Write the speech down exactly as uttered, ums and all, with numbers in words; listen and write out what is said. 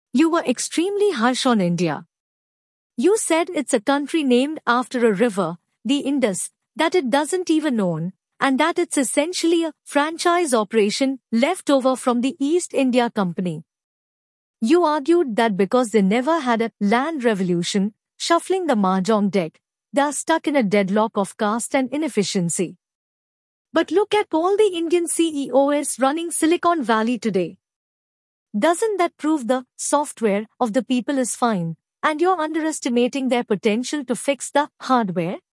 You were extremely harsh on India. You said it's a country named after a river, the Indus, that it doesn't even own, and that it's essentially a franchise operation left over from the East India Company. You argued that because they never had a land revolution, shuffling the mahjong deck, they are stuck in a deadlock of caste and inefficiency. But look at all the Indian C E Os running Silicon Valley today. Doesn't that prove the software of the people is fine, and you're underestimating their potential to fix the hardware?